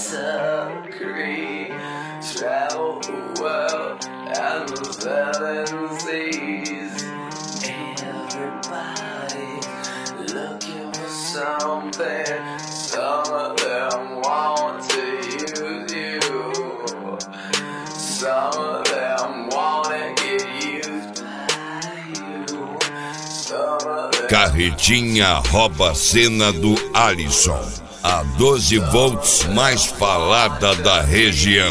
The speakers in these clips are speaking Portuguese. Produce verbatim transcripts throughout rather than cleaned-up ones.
disagree. Travel the world and the seven seas. Everybody looking for something. Some of them want to use you. Some of them wanna get used by you. Some of them... Carretinha rouba a cena do Alisson, a doze volts mais falada da região.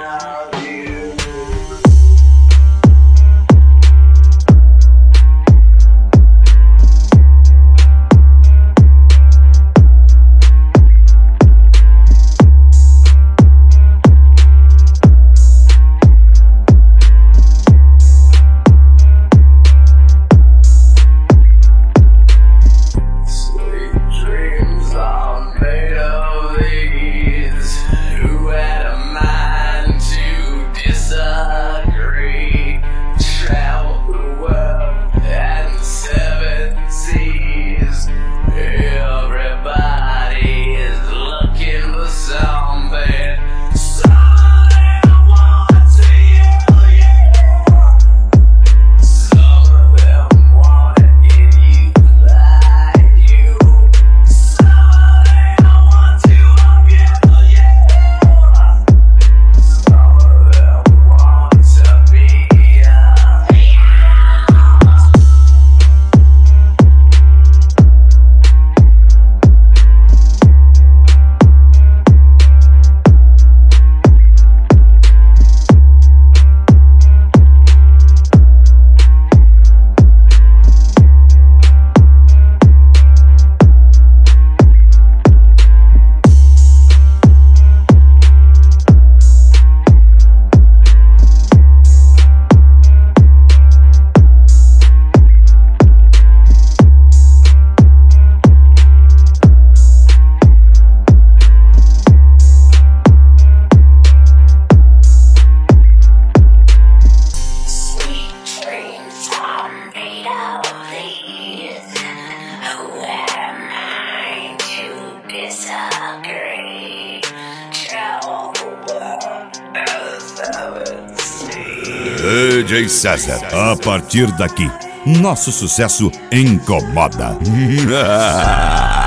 D J César, a partir daqui, nosso sucesso incomoda.